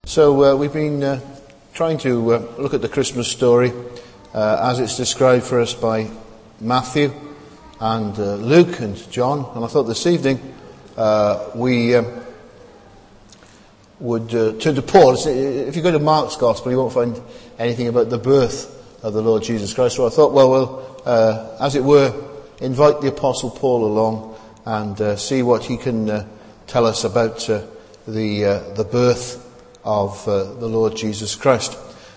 So we've been trying to look at the Christmas story as it's described for us by Matthew and Luke and John. And I thought this evening we would turn to Paul. If you go to Mark's Gospel, you won't find anything about the birth of the Lord Jesus Christ. So I thought, we'll, as it were, invite the Apostle Paul along and see what he can tell us about the birth of the Lord Jesus Christ.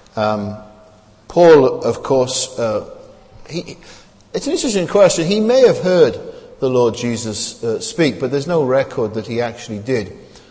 Paul, of course, it's an interesting question. He may have heard the Lord Jesus speak, but there's no record that he actually did.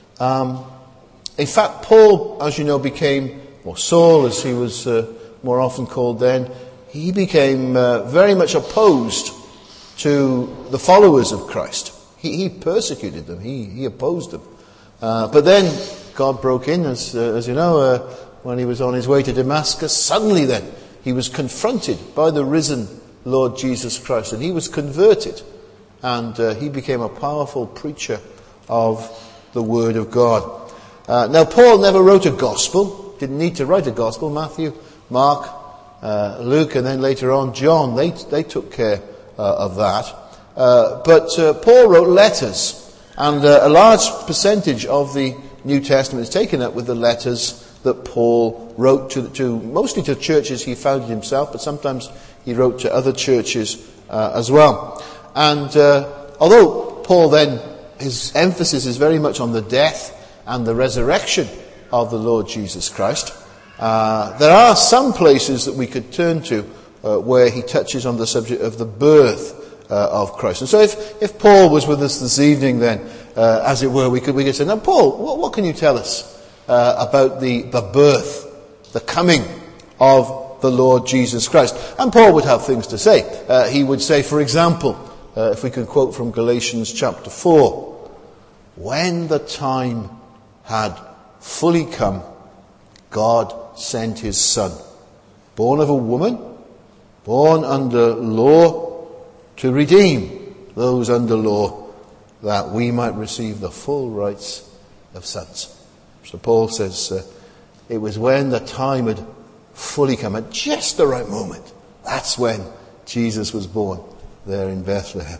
In fact, Paul, as you know, became, or Saul as he was more often called then, he became very much opposed to the followers of Christ. He persecuted them. He opposed them. But then God broke in, as you know, when he was on his way to Damascus. Suddenly then, he was confronted by the risen Lord Jesus Christ, and he was converted. And he became a powerful preacher of the Word of God. Now, Paul never wrote a gospel. Didn't need to write a gospel. Matthew, Mark, Luke, and then later on John, they took care of that. But Paul wrote letters, and a large percentage of the New Testament is taken up with the letters that Paul wrote to mostly to churches he founded himself, but sometimes he wrote to other churches as well. And although Paul then, his emphasis is very much on the death and the resurrection of the Lord Jesus Christ, there are some places that we could turn to where he touches on the subject of the birth of Christ. And so if Paul was with us this evening then, as it were, we could say, now Paul, what can you tell us about the birth, the coming of the Lord Jesus Christ? And Paul would have things to say. He would say, for example, if we can quote from Galatians chapter 4, when the time had fully come, God sent his Son, born of a woman, born under law, to redeem those under law, that we might receive the full rights of sons. So Paul says it was when the time had fully come, at just the right moment. That's when Jesus was born there in Bethlehem.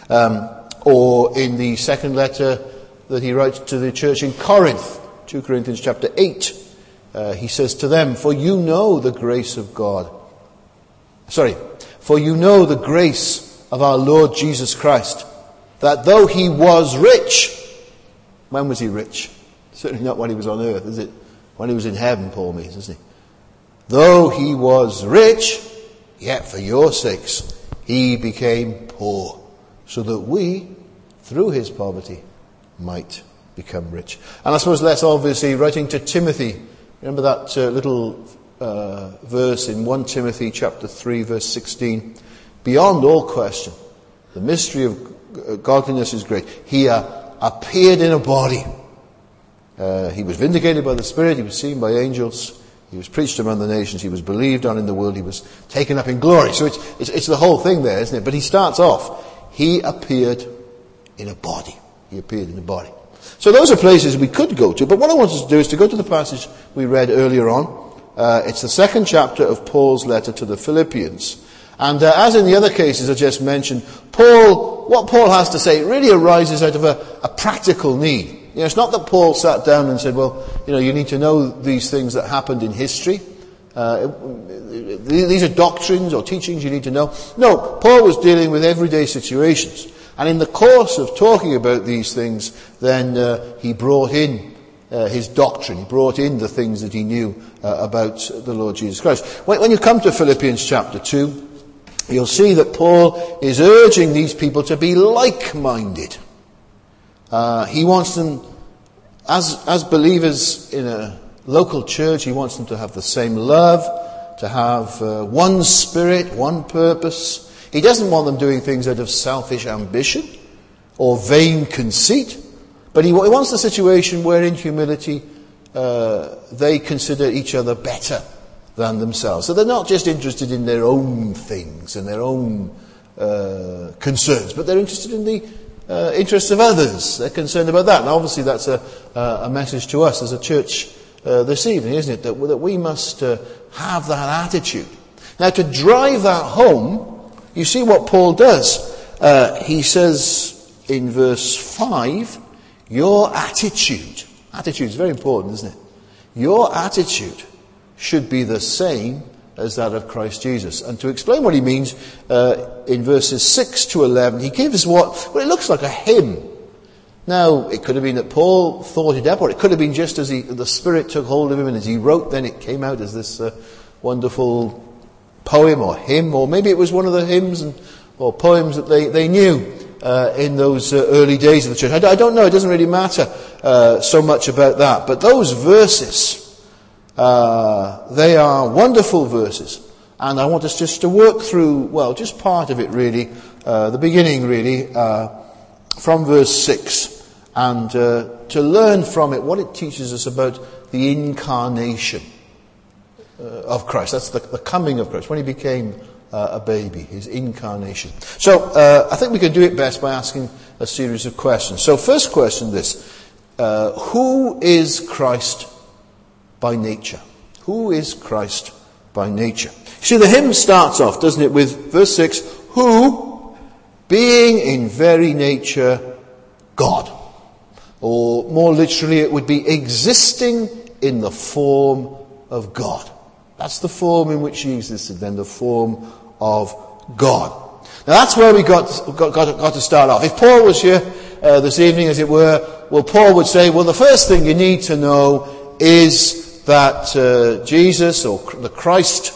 Or in the second letter that he writes to the church in Corinth, 2 Corinthians chapter 8, he says to them, For you know the grace of our Lord Jesus Christ, that though he was rich, when was he rich? Certainly not when he was on earth, is it? When he was in heaven, Paul means, isn't he? Though he was rich, yet for your sakes he became poor, so that we, through his poverty, might become rich. And I suppose less obviously, writing to Timothy, remember that little verse in 1 Timothy chapter 3 verse 16, beyond all question, the mystery of godliness is great. He appeared in a body. He was vindicated by the Spirit. He was seen by angels. He was preached among the nations. He was believed on in the world. He was taken up in glory. So it's the whole thing there, isn't it? But he starts off, he appeared in a body. He appeared in a body. So those are places we could go to. But what I want us to do is to go to the passage we read earlier on. It's the second chapter of Paul's letter to the Philippians. And as in the other cases I just mentioned, what Paul has to say really arises out of a practical need. You know, it's not that Paul sat down and said, well, you need to know these things that happened in history. These are doctrines or teachings you need to know. No, Paul was dealing with everyday situations. And in the course of talking about these things, then he brought in his doctrine. He brought in the things that he knew about the Lord Jesus Christ. When you come to Philippians chapter 2, you'll see that Paul is urging these people to be like-minded. He wants them, as believers in a local church, he wants them to have the same love, to have one spirit, one purpose. He doesn't want them doing things out of selfish ambition or vain conceit, but he wants the situation where in humility they consider each other better than themselves. So they're not just interested in their own things and their own concerns, but they're interested in the interests of others. They're concerned about that. And obviously that's a message to us as a church this evening, isn't it? That we must have that attitude. Now, to drive that home, you see what Paul does. He says in verse 5, your attitude. Attitude is very important, isn't it? Your attitude should be the same as that of Christ Jesus. And to explain what he means, in verses 6 to 11, he gives what it looks like a hymn. Now, it could have been that Paul thought it up, or it could have been just as the Spirit took hold of him, and as he wrote, then it came out as this wonderful poem or hymn, or maybe it was one of the hymns or poems that they knew in those early days of the church. I don't know, it doesn't really matter so much about that. But those verses, they are wonderful verses. And I want us just to work through, well, just part of it really, the beginning really, from verse 6, and to learn from it what it teaches us about the incarnation of Christ. That's the coming of Christ, when he became a baby, his incarnation. So I think we can do it best by asking a series of questions. So first question this, who is Christ by nature? Who is Christ by nature? See, the hymn starts off, doesn't it, with verse 6, who, being in very nature God. Or more literally it would be existing in the form of God. That's the form in which he existed then, the form of God. Now that's where we got to start off. If Paul was here this evening, as it were, well, Paul would say, well, the first thing you need to know is that Jesus, or the Christ,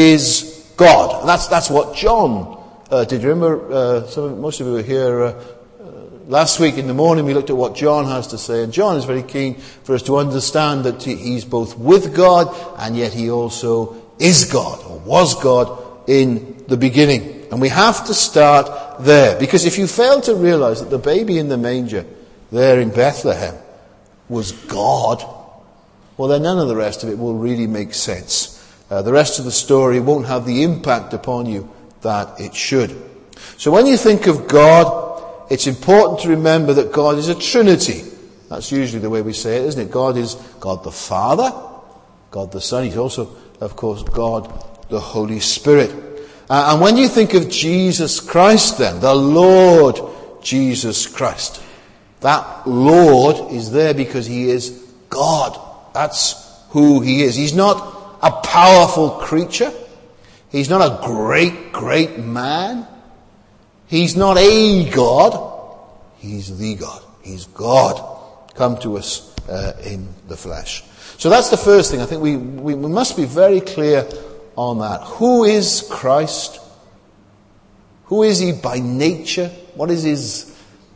is God. And that's what John did. You remember, most of you were here last week in the morning. We looked at what John has to say, and John is very keen for us to understand that he's both with God, and yet he also is God, or was God in the beginning. And we have to start there, because if you fail to realize that the baby in the manger there in Bethlehem was God, well, then none of the rest of it will really make sense. The rest of the story won't have the impact upon you that it should. So when you think of God, it's important to remember that God is a Trinity. That's usually the way we say it, isn't it? God is God the Father, God the Son. He's also, of course, God the Holy Spirit. And when you think of Jesus Christ then, the Lord Jesus Christ, that Lord is there because he is God. That's who he is. He's not a powerful creature. He's not a great man. He's not a God. He's the God. He's God come to us in the flesh. So that's the first thing. I think we must be very clear on that. Who is Christ? Who is he by nature? What is his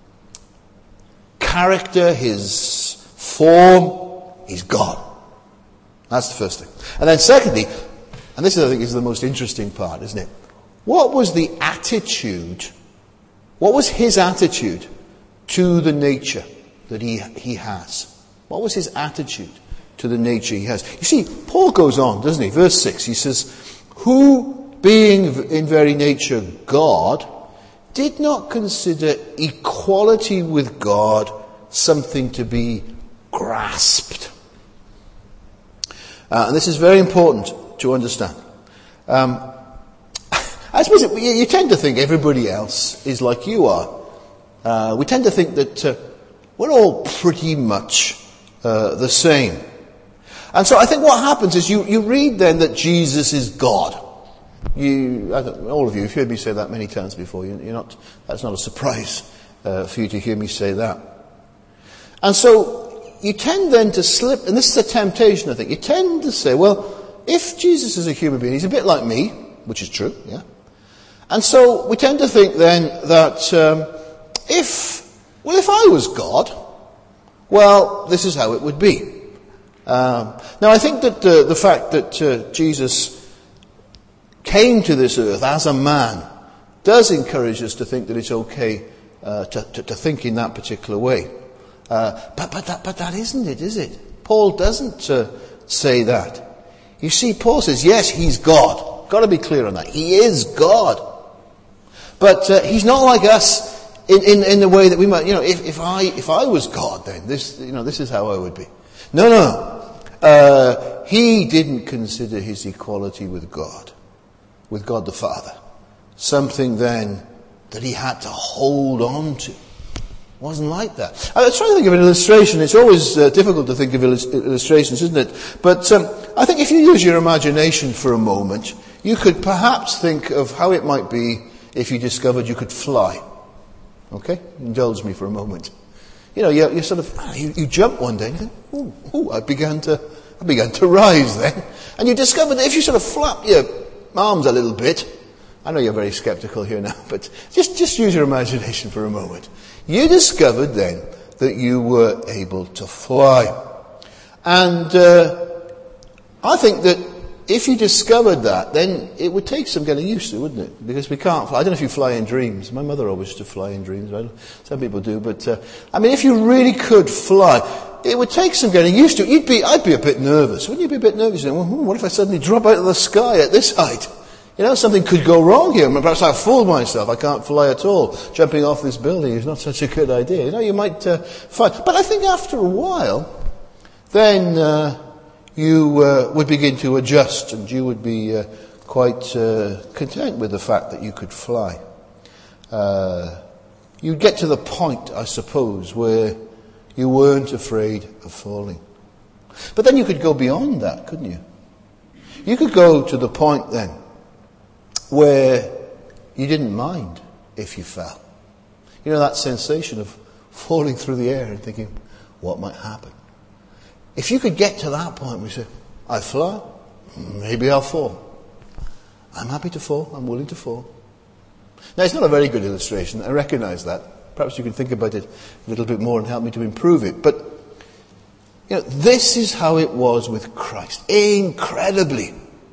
character, his form? He's God. That's the first thing. And then secondly, and this I think is the most interesting part, isn't it? What was the attitude, what was his attitude to the nature that he has? What was his attitude to the nature he has? You see, Paul goes on, doesn't he? Verse 6, he says, who, being in very nature God, did not consider equality with God something to be grasped. And this is very important to understand. I suppose you tend to think everybody else is like you are. We tend to think that we're all pretty much the same. And so I think what happens is you read then that Jesus is God. All of you have heard me say that many times before. That's not a surprise for you to hear me say that. And so you tend then to slip, and this is a temptation I think, you tend to say, well, if Jesus is a human being, he's a bit like me, which is true, yeah. And so we tend to think then that if I was God, well, this is how it would be. Now I think that the fact that Jesus came to this earth as a man does encourage us to think that it's okay to think in that particular way. But that isn't it, is it? Paul doesn't say that. You see, Paul says, yes, he's God. Got to be clear on that. He is God. But he's not like us in the way that we might, if I was God, then this is how I would be. No. he didn't consider his equality with God the Father, something then that he had to hold on to. It wasn't like that. I was trying to think of an illustration. It's always difficult to think of illustrations, isn't it? But I think if you use your imagination for a moment, you could perhaps think of how it might be if you discovered you could fly. Okay? Indulge me for a moment. You know, you sort of, you jump one day and you think, ooh, I began to rise then. And you discover that if you sort of flap your arms a little bit, I know you're very skeptical here now, but just use your imagination for a moment. You discovered then that you were able to fly. And I think that if you discovered that, then it would take some getting used to, wouldn't it? Because we can't fly. I don't know if you fly in dreams. My mother always used to fly in dreams. Some people do. But, if you really could fly, it would take some getting used to. I'd be a bit nervous. Wouldn't you be a bit nervous? Well, what if I suddenly drop out of the sky at this height? You know, something could go wrong here. Perhaps I've fooled myself. I can't fly at all. Jumping off this building is not such a good idea. You know, you might find. But I think after a while, then you would begin to adjust, and you would be quite content with the fact that you could fly. You'd get to the point, I suppose, where you weren't afraid of falling. But then you could go beyond that, couldn't you? You could go to the point then where you didn't mind if you fell. You know that sensation of falling through the air and thinking, what might happen? If you could get to that point where you say, I fly, maybe I'll fall. I'm happy to fall, I'm willing to fall. Now it's not a very good illustration, I recognise that. Perhaps you can think about it a little bit more and help me to improve it. But, you know, this is how it was with Christ. Incredibly.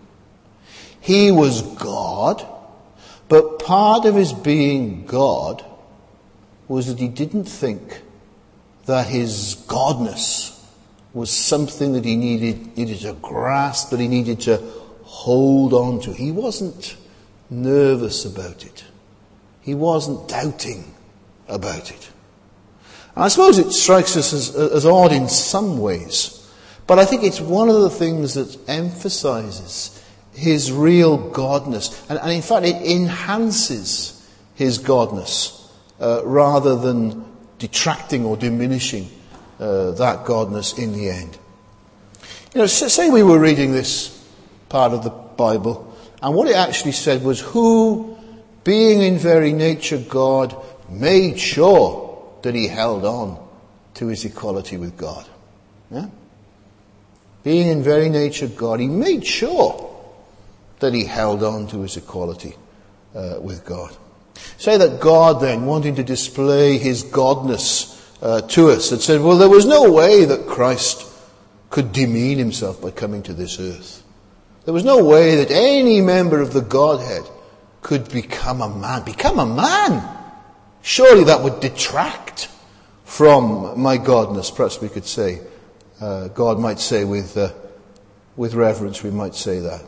He was God, but part of his being God was that he didn't think that his godness was something that he needed to grasp, that he needed to hold on to. He wasn't nervous about it. He wasn't doubting about it. And I suppose it strikes us as odd in some ways, but I think it's one of the things that emphasizes his real godness. And in fact, it enhances his godness rather than detracting or diminishing that godness in the end. You know, say we were reading this part of the Bible, and what it actually said was, who, being in very nature God, made sure that he held on to his equality with God. Yeah? Being in very nature God, he made sure that he held on to his equality with God. Say that God then, wanting to display his godness to us, had said, well, there was no way that Christ could demean himself by coming to this earth. There was no way that any member of the Godhead could become a man. Become a man! Surely that would detract from my godness. Perhaps we could say, God might say with reverence, we might say that.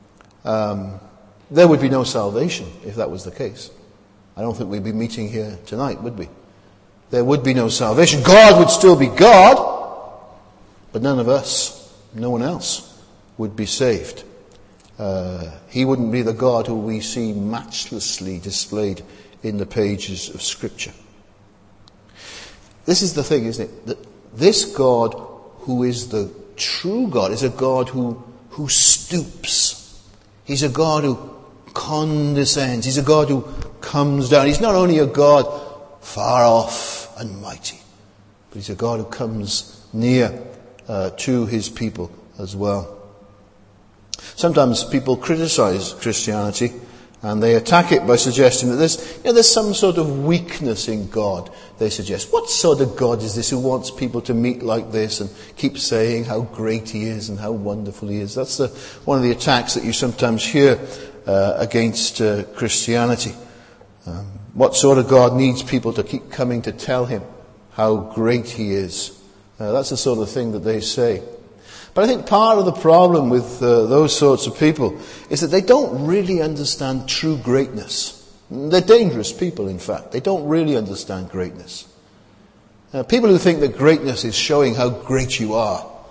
There would be no salvation if that was the case. I don't think we'd be meeting here tonight, would we? There would be no salvation. God would still be God, but none of us, no one else, would be saved. He wouldn't be the God who we see matchlessly displayed in the pages of Scripture. This is the thing, isn't it? That this God, who is the true God, is a God who stoops. He's a God who condescends. He's a God who comes down. He's not only a God far off and mighty, but he's a God who comes near to his people as well. Sometimes people criticize Christianity and they attack it by suggesting that there's some sort of weakness in God. They suggest, what sort of God is this who wants people to meet like this and keep saying how great he is and how wonderful he is? That's one of the attacks that you sometimes hear against Christianity. What sort of God needs people to keep coming to tell him how great he is? That's the sort of thing that they say. But I think part of the problem with those sorts of people is that they don't really understand true greatness. They're dangerous people, in fact. They don't really understand greatness. People who think that greatness is showing how great you are,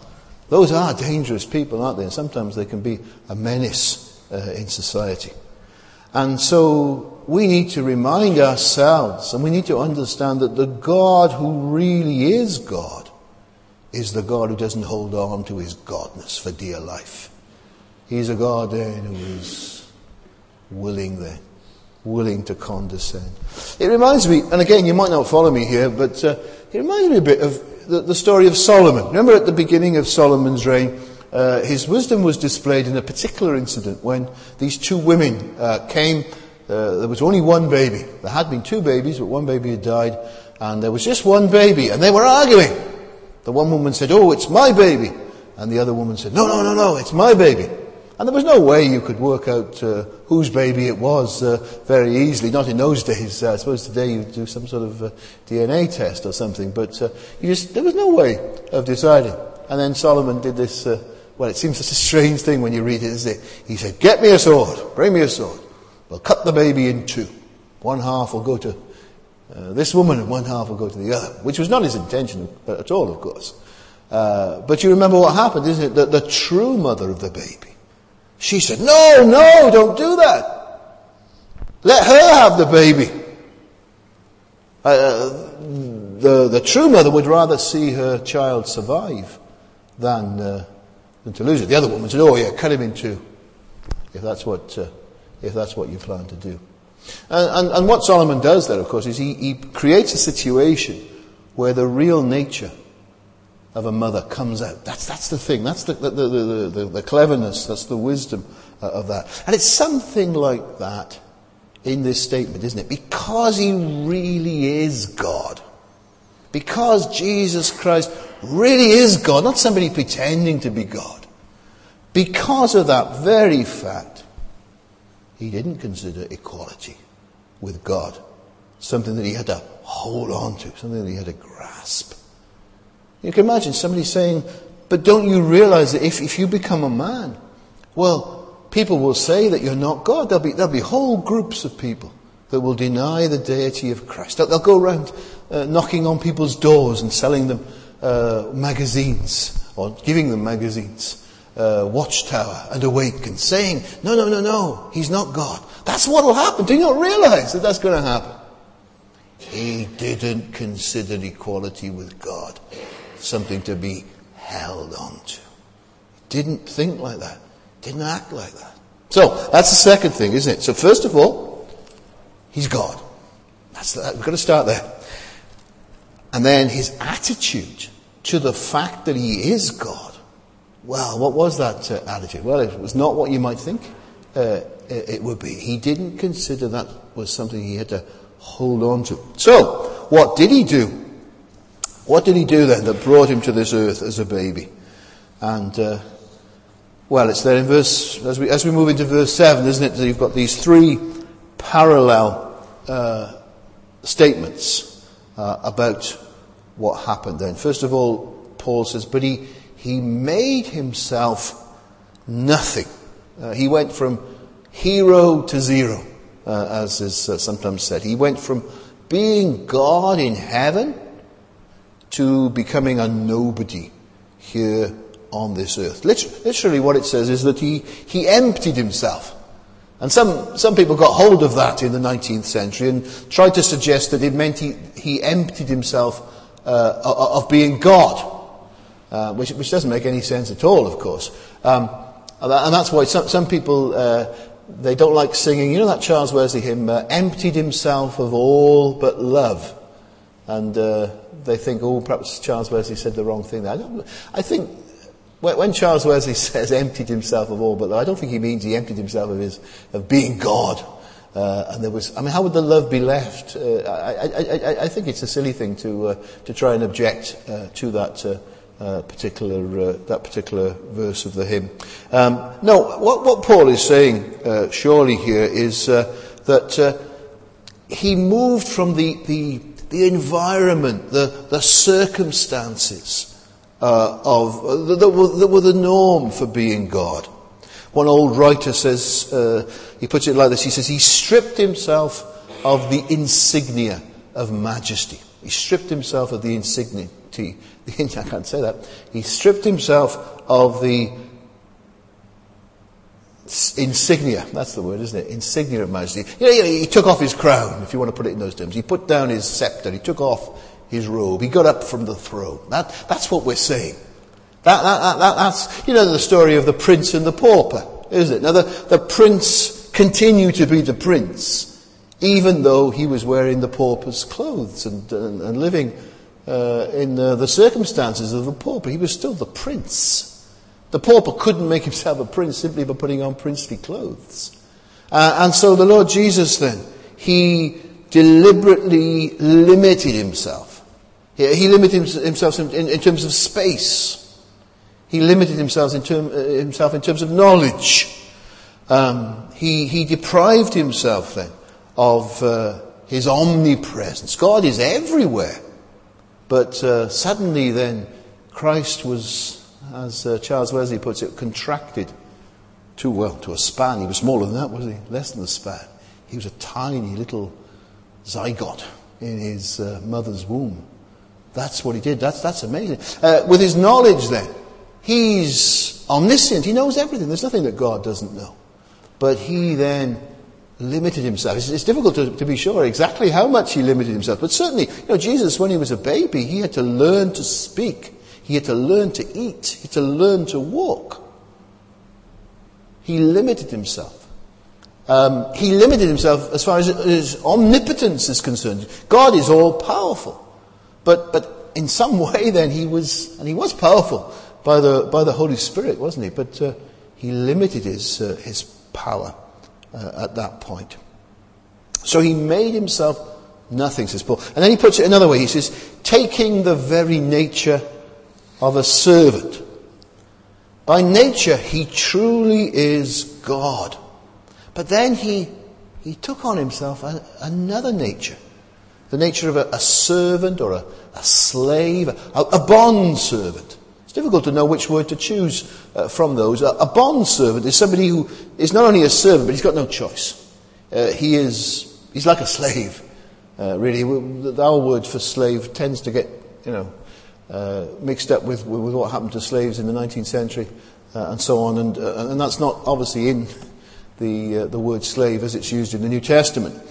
Those are dangerous people, aren't they? And sometimes they can be a menace in society. And so we need to remind ourselves, and we need to understand that the God who really is God is the God who doesn't hold on to his godness for dear life. He's a God then who is willing to condescend. It reminds me, and again, you might not follow me here, but it reminds me a bit of the story of Solomon. Remember at the beginning of Solomon's reign, his wisdom was displayed in a particular incident when these two women came. There was only one baby. There had been two babies, but one baby had died, and there was just one baby, and they were arguing. The one woman said, "Oh, it's my baby," and the other woman said, No, it's my baby." And there was no way you could work out whose baby it was very easily. Not in those days. I suppose today you do some sort of DNA test or something. But there was no way of deciding. And then Solomon did this, it seems such a strange thing when you read it, isn't it? He said, "Get me a sword. Bring me a sword. We'll cut the baby in two. One half will go to this woman and one half will go to the other." Which was not his intention at all, of course. But you remember what happened, isn't it? That the true mother of the baby, she said, No, don't do that. Let her have the baby. The true mother would rather see her child survive than to lose it. The other woman said, "Oh yeah, cut him in two, if that's what you plan to do." And what Solomon does there, of course, is he creates a situation where the real nature of a mother comes out. That's the thing. That's the cleverness. That's the wisdom of that. And it's something like that in this statement, isn't it? Because he really is God. Because Jesus Christ really is God, not somebody pretending to be God. Because of that very fact, he didn't consider equality with God something that he had to hold on to, something that he had to grasp. You can imagine somebody saying, "But don't you realize that if you become a man, well, people will say that you're not God. There'll be whole groups of people that will deny the deity of Christ. They'll go around knocking on people's doors and selling them magazines, or giving them magazines, Watchtower and Awake, and saying, no, he's not God." That's what will happen. Do you not realize that that's going to happen? He didn't consider equality with God something to be held on to. Didn't think like that. Didn't act like that. So, that's the second thing, isn't it? So first of all, he's God. We've got to start there. And then his attitude to the fact that he is God. Well, what was that attitude? Well, it was not what you might think it would be. He didn't consider that was something he had to hold on to. So, what did he do? What did he do then that brought him to this earth as a baby? And, it's there in verse, as we move into verse 7, isn't it? So you've got these three parallel statements about what happened then. First of all, Paul says, but he made himself nothing. He went from hero to zero, as is sometimes said. He went from being God in heaven to becoming a nobody here on this earth. Literally what it says is that he emptied himself. And some people got hold of that in the 19th century and tried to suggest that it meant he emptied himself of being God, which doesn't make any sense at all, of course. And that's why some people, they don't like singing, you know that Charles Wesley hymn, emptied himself of all but love. And they think, perhaps Charles Wesley said the wrong thing there. I think when Charles Wesley says emptied himself of all but love, I don't think he means he emptied himself of being God. And there was, how would the love be left? I think it's a silly thing to try and object to that particular verse of the hymn. No, what Paul is saying surely here is that he moved from the environment, the circumstances that were the norm for being God. One old writer says, he puts it like this, he says, he stripped himself of the insignia of majesty. He stripped himself of the I can't say that. He stripped himself of the insignia. That's the word, isn't it? Insignia of majesty. He took off his crown, if you want to put it in those terms. He put down his scepter. He took off his robe. He got up from the throne. That's what we're saying. That's, the story of the prince and the pauper, isn't it? Now, the prince continued to be the prince, even though he was wearing the pauper's clothes and living in the circumstances of the pauper. He was still the prince. The pauper couldn't make himself a prince simply by putting on princely clothes. And so the Lord Jesus then, he deliberately limited himself. He limited himself in terms of space. He limited himself in terms of knowledge. He deprived himself then of his omnipresence. God is everywhere. But suddenly then, Christ was, as Charles Wesley puts it, contracted to a span. He was smaller than that, was he? Less than a span. He was a tiny little zygote in his mother's womb. That's what he did. That's amazing. With his knowledge then, he's omniscient. He knows everything. There's nothing that God doesn't know. But he then limited himself. It's difficult to be sure exactly how much he limited himself. But certainly, Jesus, when he was a baby, he had to learn to speak. He had to learn to eat. He had to learn to walk. He limited himself. He limited himself as far as his omnipotence is concerned. God is all powerful. But in some way then he was powerful by the Holy Spirit, wasn't he? But he limited his power at that point. So he made himself nothing, says Paul. And then he puts it another way. He says, taking the very nature of a servant. By nature, he truly is God. But then he took on himself another nature. The nature of a servant or a slave, a bond servant. It's difficult to know which word to choose from those. A bond servant is somebody who is not only a servant, but he's got no choice. He's like a slave, really. Our word for slave tends to get, mixed up with what happened to slaves in the 19th century and so on. And that's not obviously in the word slave as it's used in the New Testament.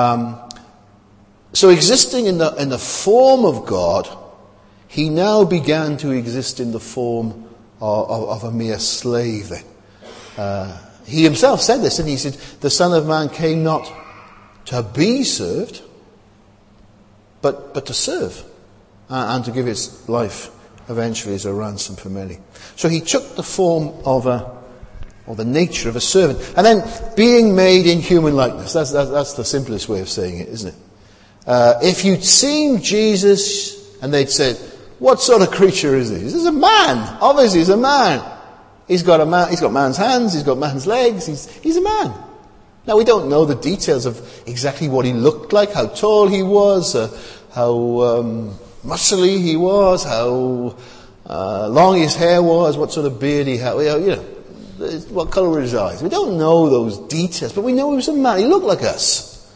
So existing in the form of God, he now began to exist in the form of a mere slave then. He himself said this, and he said, the Son of Man came not to be served, but to serve, and to give his life eventually as a ransom for many. So he took the form of the nature of a servant. And then being made in human likeness, that's the simplest way of saying it, isn't it? If you'd seen Jesus and they'd said, what sort of creature is this? This is a man. Obviously he's a man. He's got man's hands, he's got man's legs, he's a man. Now we don't know the details of exactly what he looked like, how tall he was, how muscly he was, how long his hair was, what sort of beard he had, what colour were his eyes. We don't know those details, but we know he was a man. He looked like us.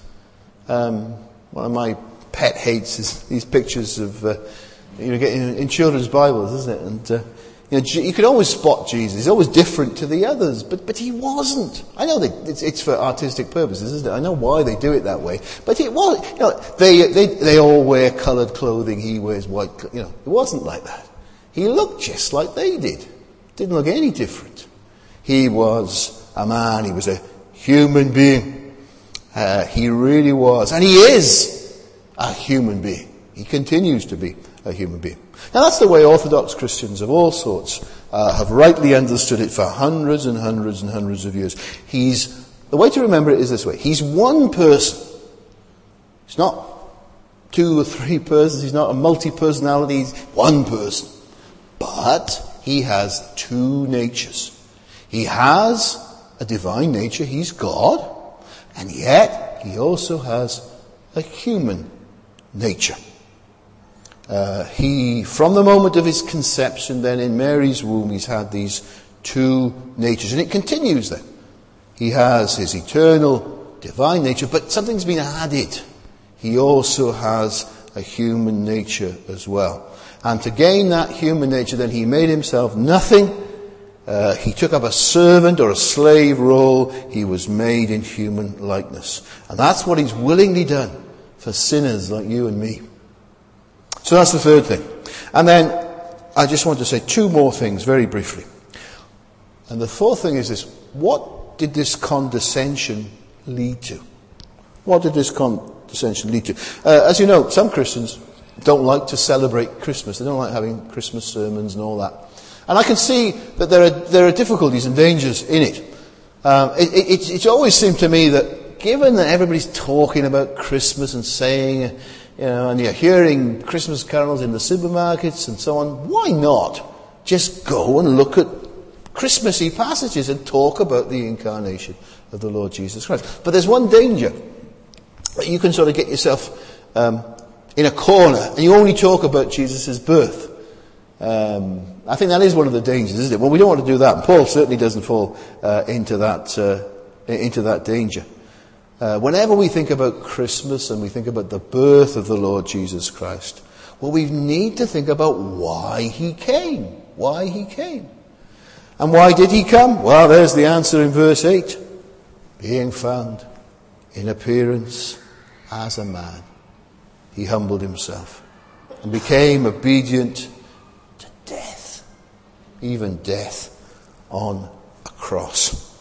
One of my pet hates is these pictures of, getting in children's Bibles, isn't it? And, you could always spot Jesus. He's always different to the others, but he wasn't. I know that it's for artistic purposes, isn't it? I know why they do it that way, but it was, they all wear coloured clothing. He wears white, it wasn't like that. He looked just like they did. Didn't look any different. He was a man. He was a human being. He really was. And he is a human being. He continues to be a human being. Now that's the way Orthodox Christians of all sorts have rightly understood it for hundreds and hundreds and hundreds of years. The way to remember it is this way. He's one person. He's not two or three persons. He's not a multi-personality. He's one person. But he has two natures. He has a divine nature. He's God. And yet, he also has a human nature. From the moment of his conception, then in Mary's womb, he's had these two natures. And it continues then. He has his eternal divine nature, but something's been added. He also has a human nature as well. And to gain that human nature, then he made himself nothing. He took up a servant or a slave role. He was made in human likeness. And that's what he's willingly done for sinners like you and me. So that's the third thing. And then I just want to say two more things very briefly. And the fourth thing is this. What did this condescension lead to? What did this condescension lead to? As you know, some Christians don't like to celebrate Christmas. They don't like having Christmas sermons and all that. And I can see that there are difficulties and dangers in it. It's always seemed to me that given that everybody's talking about Christmas and saying, and you're hearing Christmas carols in the supermarkets and so on, why not just go and look at Christmassy passages and talk about the incarnation of the Lord Jesus Christ? But there's one danger. You can sort of get yourself in a corner and you only talk about Jesus' birth. I think that is one of the dangers, isn't it? Well, we don't want to do that. And Paul certainly doesn't fall into that danger. Whenever we think about Christmas and we think about the birth of the Lord Jesus Christ, well, we need to think about why he came. Why he came. And why did he come? Well, there's the answer in verse 8. Being found in appearance as a man, he humbled himself and became obedient to death, even death on a cross.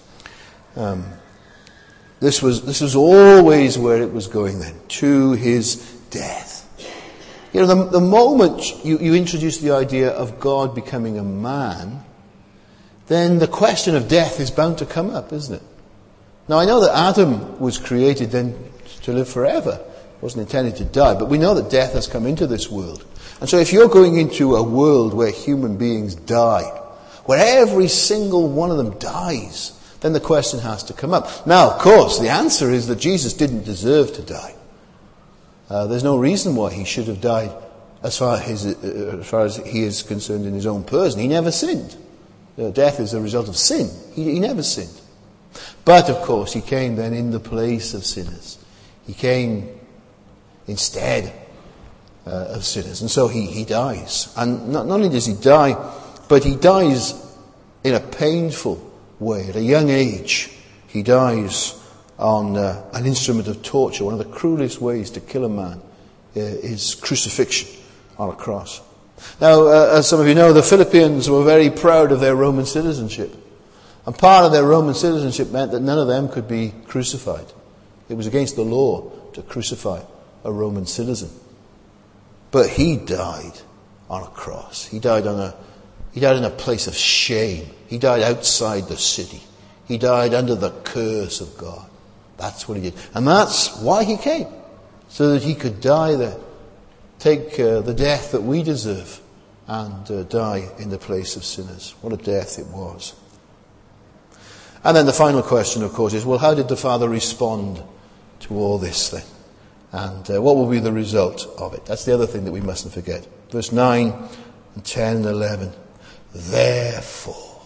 This was always where it was going then, to his death. You know, the moment you introduce the idea of God becoming a man, then the question of death is bound to come up, isn't it? Now, I know that Adam was created then to live forever. He wasn't intended to die, but we know that death has come into this world. And so if you're going into a world where human beings die, where every single one of them dies, then the question has to come up. Now, of course, the answer is that Jesus didn't deserve to die. There's no reason why he should have died as far as he is concerned in his own person. He never sinned. Death is a result of sin. He never sinned. But, of course, he came then in the place of sinners. He came instead of sinners. And so he dies. And not only does he die, but he dies in a painful way. At a young age, he dies on an instrument of torture. One of the cruelest ways to kill a man is crucifixion on a cross. Now, as some of you know, the Philippians were very proud of their Roman citizenship. And part of their Roman citizenship meant that none of them could be crucified. It was against the law to crucify a Roman citizen. But he died on a cross. He died in a place of shame. He died outside the city. He died under the curse of God. That's what he did. And that's why he came. So that he could die there. Take the death that we deserve and die in the place of sinners. What a death it was. And then the final question, of course, is, well, how did the Father respond to all this then? And what will be the result of it? That's the other thing that we mustn't forget. Verse 9 and 10 and 11. Therefore,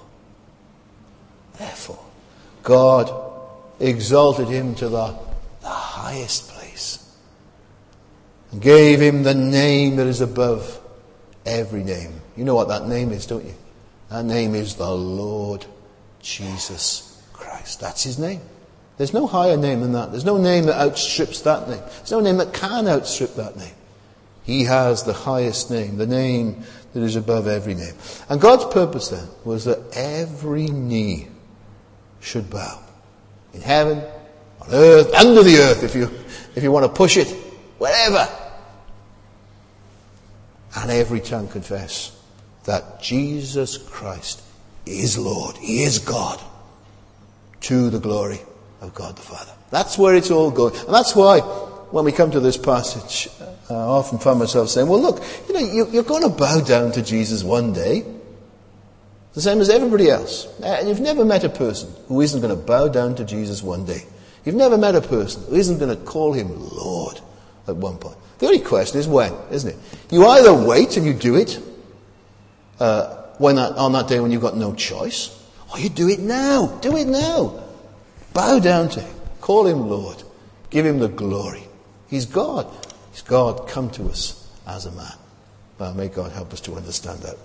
God exalted him to the highest place and gave him the name that is above every name. You know what that name is, don't you? That name is the Lord Jesus Christ. That's his name. There's no higher name than that. There's no name that outstrips that name. There's no name that can outstrip that name. He has the highest name, the name that is above every name. And God's purpose then was that every knee should bow. In heaven, on earth, under the earth, if you want to push it, wherever. And every tongue confess that Jesus Christ is Lord. He is God. To the glory of God the Father. That's where it's all going. And that's why when we come to this passage, I often find myself saying, well, look, you're going to bow down to Jesus one day. The same as everybody else. And you've never met a person who isn't going to bow down to Jesus one day. You've never met a person who isn't going to call him Lord at one point. The only question is when, isn't it? You either wait and you do it on that day when you've got no choice, or you do it now. Do it now. Bow down to him. Call him Lord. Give him the glory. He's God. He's God come to us as a man. May God help us to understand that.